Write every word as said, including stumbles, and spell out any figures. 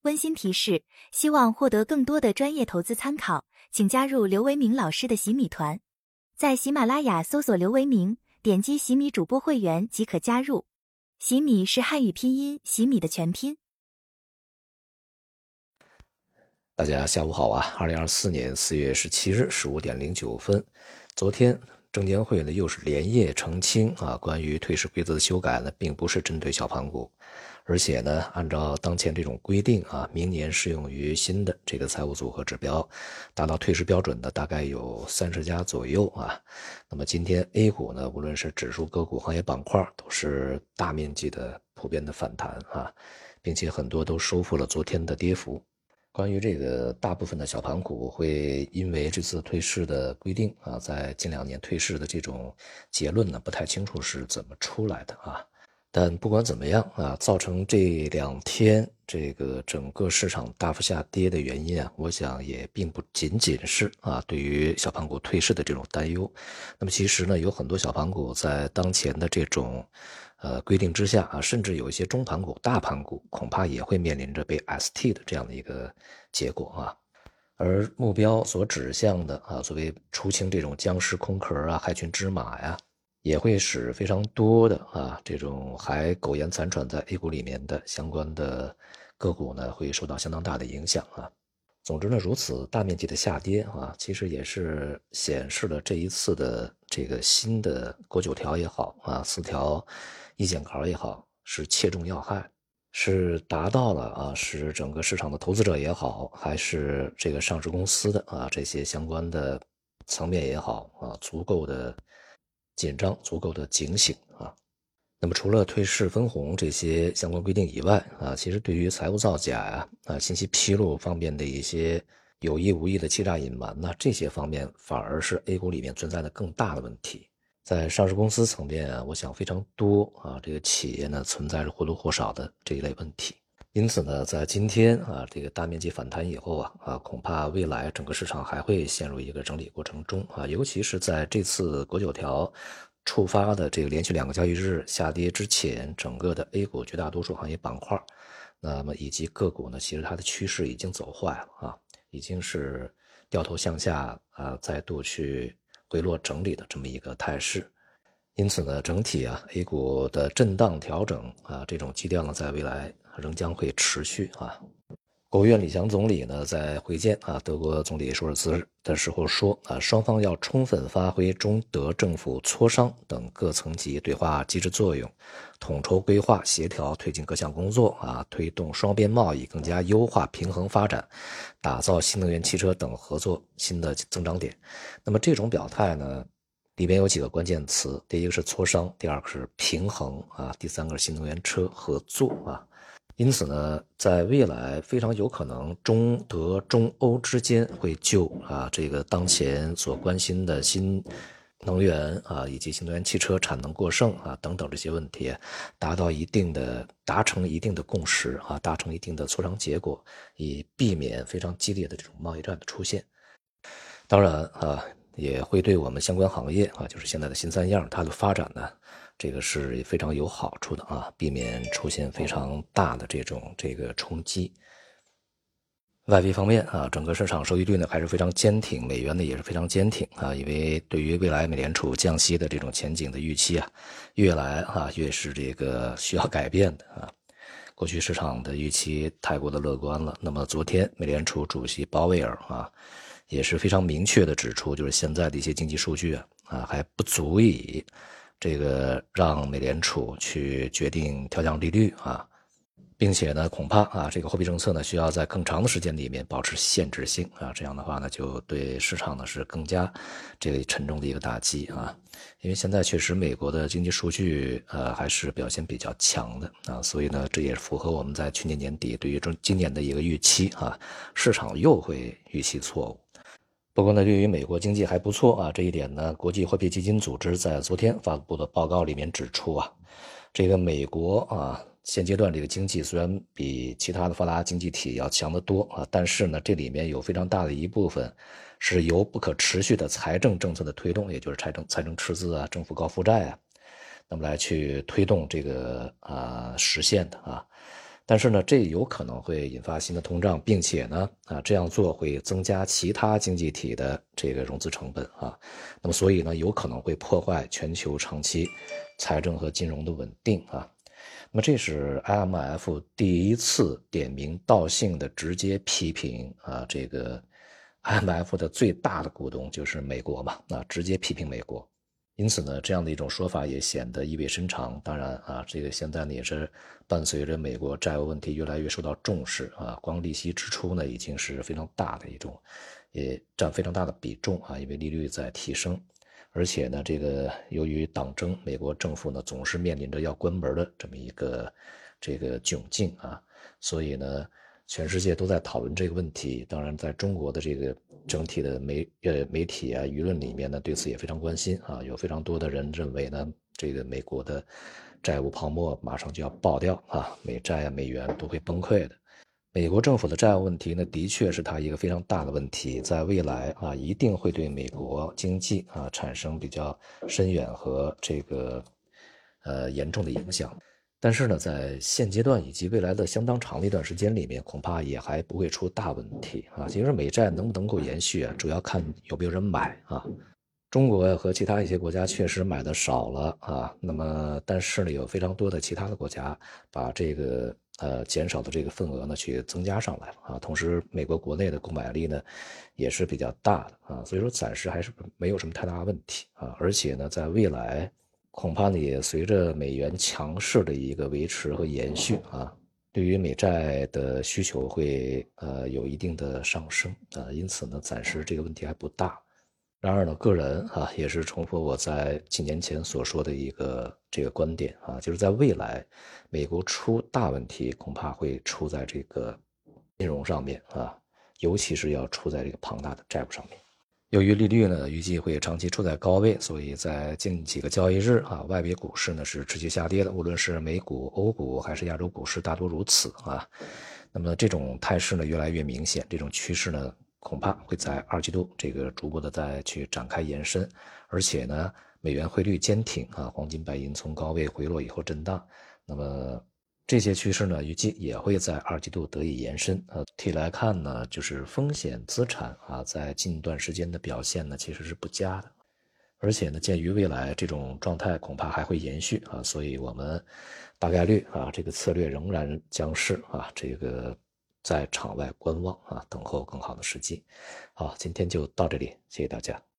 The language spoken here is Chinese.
温馨提示：希望获得更多的专业投资参考，请加入刘维明老师的洗米团。在喜马拉雅搜索刘维明，点击洗米主播会员即可加入。洗米是汉语拼音洗米的全拼。 大家下午好啊！二零二四年四月十七日十五点零九分，昨天证监会呢又是连夜澄清啊，关于退市规则的修改呢，并不是针对小盘股，而且呢，按照当前这种规定啊，明年适用于新的这个财务组合指标，达到退市标准的大概有三十家左右啊。那么今天 A 股呢，无论是指数、个股、行业板块，都是大面积的普遍的反弹啊，并且很多都收复了昨天的跌幅。关于这个大部分的小盘股会因为这次退市的规定啊，在近两年退市的这种结论呢，不太清楚是怎么出来的啊。但不管怎么样啊，造成这两天这个整个市场大幅下跌的原因啊，我想也并不仅仅是啊对于小盘股退市的这种担忧。那么其实呢，有很多小盘股在当前的这种呃规定之下啊，甚至有一些中盘股、大盘股恐怕也会面临着被 S T 的这样的一个结果啊。而目标所指向的啊，所谓出清这种僵尸空壳啊、害群之马呀，也会使非常多的啊这种还苟延残喘在 A 股里面的相关的个股呢，会受到相当大的影响啊。总之呢，如此大面积的下跌啊，其实也是显示了这一次的这个新的国九条也好啊，四条一检考也好，是切中要害，是达到了啊，使整个市场的投资者也好，还是这个上市公司的啊这些相关的层面也好啊，足够的紧张，足够的警醒啊。那么除了退市分红这些相关规定以外啊，其实对于财务造假呀、啊、信息披露方面的一些有意无意的欺诈隐瞒呢，这些方面反而是 A 股里面存在的更大的问题。在上市公司层面啊，我想非常多啊，这个企业呢存在着或多或少的这一类问题。因此呢，在今天啊这个大面积反弹以后啊啊，恐怕未来整个市场还会陷入一个整理过程中啊，尤其是在这次国九条触发的这个连续两个交易日下跌之前，整个的 A 股绝大多数行业板块，那么以及个股呢，其实它的趋势已经走坏了啊，已经是掉头向下啊，再度去回落整理的这么一个态势。因此呢，整体啊 A 股的震荡调整啊，这种基调呢，在未来仍将会持续啊。国务院李强总理呢，在会见啊德国总理舒尔茨的时候说啊，双方要充分发挥中德政府磋商等各层级对话机制作用，统筹规划协调推进各项工作啊，推动双边贸易更加优化平衡发展，打造新能源汽车等合作新的增长点。那么这种表态呢，里边有几个关键词，第一个是磋商，第二个是平衡啊，第三个是新能源车合作啊。因此呢，在未来非常有可能中德中欧之间会就啊这个当前所关心的新能源啊以及新能源汽车产能过剩啊等等这些问题，达到一定的达成一定的共识啊，达成一定的磋商结果，以避免非常激烈的这种贸易战的出现。当然啊，也会对我们相关行业啊，就是现在的新三样它的发展呢，这个是非常有好处的啊，避免出现非常大的这种这个冲击。外围方面啊，整个市场收益率呢还是非常坚挺，美元呢也是非常坚挺啊，因为对于未来美联储降息的这种前景的预期啊，越来啊越是这个需要改变的啊。过去市场的预期太过的乐观了，那么昨天美联储主席鲍威尔啊也是非常明确的指出，就是现在的一些经济数据啊啊还不足以这个让美联储去决定调降利率啊，并且呢，恐怕啊，这个货币政策呢需要在更长的时间里面保持限制性啊，这样的话呢，就对市场呢是更加这个沉重的一个打击啊。因为现在确实美国的经济数据呃还是表现比较强的啊，所以呢，这也符合我们在去年年底对于今年的一个预期啊，市场又会预期错误。不过呢，对于美国经济还不错啊，这一点呢，国际货币基金组织在昨天发布的报告里面指出啊，这个美国啊，现阶段这个经济虽然比其他的发达经济体要强得多啊，但是呢，这里面有非常大的一部分是由不可持续的财政政策的推动，也就是财政财政赤字啊、政府高负债啊，那么来去推动这个啊实现的啊。 但是呢，这有可能会引发新的通胀，并且呢，啊，这样做会增加其他经济体的这个融资成本啊。那么，所以呢，有可能会破坏全球长期财政和金融的稳定啊。那么，这是 I M F 第一次点名道姓的直接批评啊，这个 I M F 的最大的股东就是美国嘛，啊，直接批评美国。因此呢，这样的一种说法也显得意味深长。当然啊，这个现在呢也是伴随着美国债务问题越来越受到重视啊，光利息支出呢已经是非常大的一种，也占非常大的比重啊，因为利率在提升，而且呢，这个由于党争，美国政府呢总是面临着要关门的这么一个这个窘境啊，所以呢，全世界都在讨论这个问题。当然，在中国的这个整体的媒呃媒体啊舆论里面呢，对此也非常关心啊，有非常多的人认为呢，这个美国的债务泡沫马上就要爆掉啊，美债啊美元都会崩溃的。美国政府的债务问题呢，的确是它一个非常大的问题，在未来啊，一定会对美国经济啊产生比较深远和这个呃严重的影响。但是呢，在现阶段以及未来的相当长的一段时间里面，恐怕也还不会出大问题啊。其实美债能不能够延续啊，主要看有没有人买啊。中国和其他一些国家确实买的少了啊，那么但是呢，有非常多的其他的国家把这个呃减少的这个份额呢去增加上来了啊。同时，美国国内的购买力呢也是比较大的啊，所以说暂时还是没有什么太大问题啊。而且呢，在未来，恐怕呢也随着美元强势的一个维持和延续啊，对于美债的需求会呃有一定的上升啊，因此呢，暂时这个问题还不大。然而呢，个人啊也是重复我在几年前所说的一个这个观点啊，就是在未来，美国出大问题恐怕会出在这个金融上面啊，尤其是要出在这个庞大的债务上面。由于利率呢预计会长期处在高位，所以在近几个交易日啊，外围股市呢是持续下跌的，无论是美股、欧股还是亚洲股市，大多如此啊。那么这种态势呢越来越明显，这种趋势呢恐怕会在二季度这个逐步的再去展开延伸，而且呢美元汇率坚挺啊，黄金白银从高位回落以后震荡，那么这些趋势呢，预计也会在二季度得以延伸。呃，体来看呢，就是风险资产啊，在近段时间的表现呢，其实是不佳的。而且呢，鉴于未来这种状态恐怕还会延续啊，所以我们大概率啊，这个策略仍然将是啊，这个在场外观望啊，等候更好的时机。好，今天就到这里，谢谢大家。